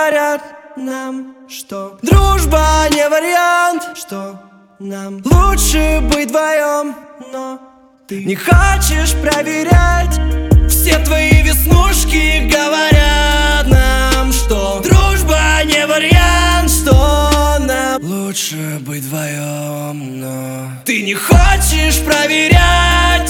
говорят нам, что дружба не вариант, что нам лучше быть вдвоем, но ты не хочешь проверять. Все твои веснушки говорят нам, что дружба не вариант, что нам лучше быть вдвоем, но ты не хочешь проверять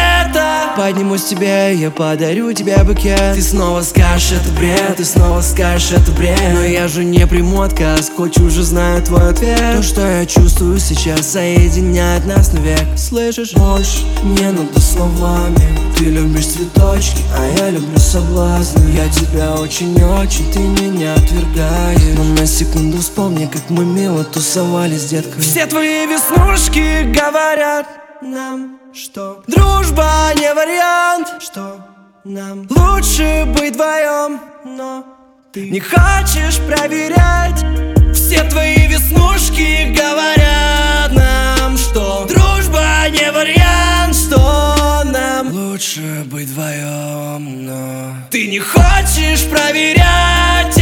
это. Поднимусь тебе, я подарю тебе букет. Ты снова скажешь, это бред, ты снова скажешь, это бред. Но я же не приму отказ, хоть уже знаю твой ответ. То, что я чувствую сейчас, соединяет нас навек. Слышишь? Больше не надо словами. Ты любишь цветочки, а я люблю соблазны. Я тебя очень-очень, ты меня отвергаешь. Но на секунду вспомни, как мы мило тусовали с детками. Все твои веснушки говорят нам, что дружба не вариант, что нам лучше быть вдвоем, но ты не хочешь проверять. Все твои веснушки говорят нам, что дружба не вариант, что нам лучше быть вдвоем, но ты не хочешь проверять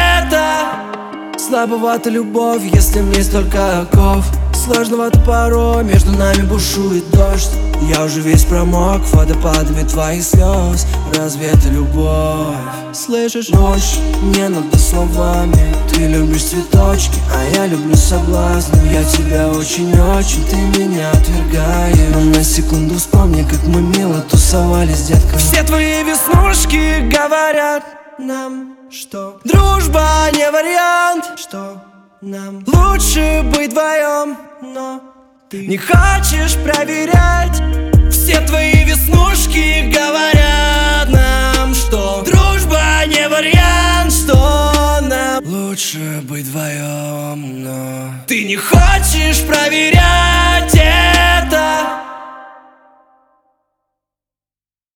это. Слабовата любовь, если мне столько оков. Сложновато порой, между нами бушует дождь. Я уже весь промок водопадами твоих слез. Разве это любовь? Слышишь? Больше не надо словами. Ты любишь цветочки, а я люблю соблазны. Я тебя очень-очень, ты меня отвергаешь. Но на секунду вспомни, как мы мило тусовали с детками. Все твои веснушки говорят нам, что дружба не вариант, что нам лучше быть вдвоем, но ты не хочешь проверять. Все твои веснушки говорят нам, что дружба не вариант, что нам лучше быть вдвоем, но ты не хочешь проверять.